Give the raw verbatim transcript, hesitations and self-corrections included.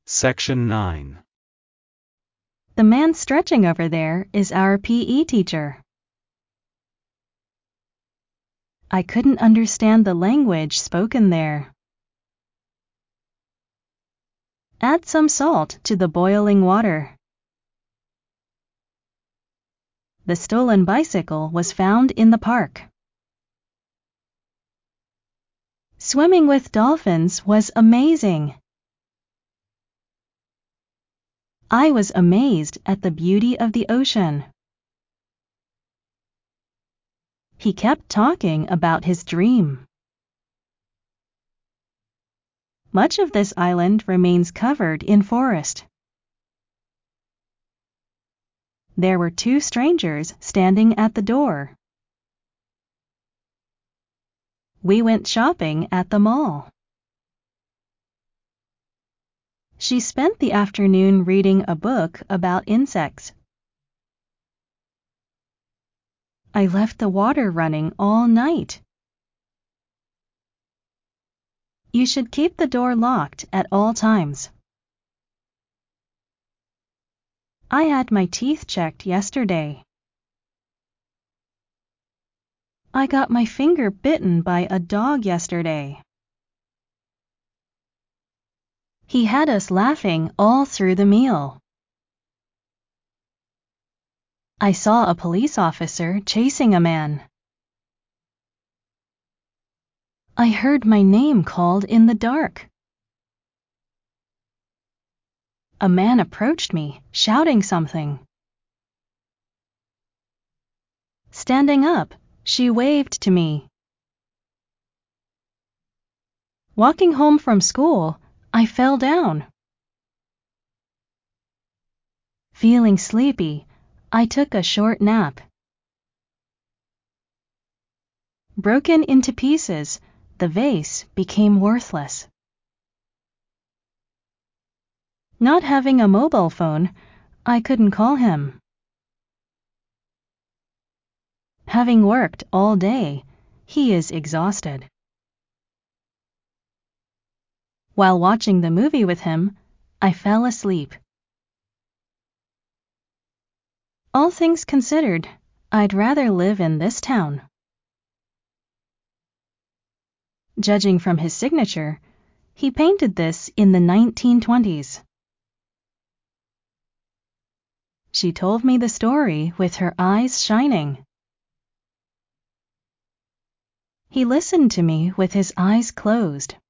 Section nine. The man stretching over there is our P E teacher. I couldn't understand the language spoken there. Add some salt to the boiling water. The stolen bicycle was found in the park. Swimming with dolphins was amazing. I was amazed at the beauty of the ocean. He kept talking about his dream. Much of this island remains covered in forest. There were two strangers standing at the door. We went shopping at the mall. She spent the afternoon reading a book about insects. I left the water running all night. You should keep the door locked at all times. I had my teeth checked yesterday. I got my finger bitten by a dog yesterday. He had us laughing all through the meal. I saw a police officer chasing a man. I heard my name called in the dark. A man approached me, shouting something. Standing up, she waved to me. Walking home from school, I fell down. Feeling sleepy, I took a short nap. Broken into pieces, the vase became worthless. Not having a mobile phone, I couldn't call him. Having worked all day, he is exhausted. While watching the movie with him, I fell asleep. All things considered, I'd rather live in this town. Judging from his signature, he painted this in the nineteen twenties. She told me the story with her eyes shining. He listened to me with his eyes closed.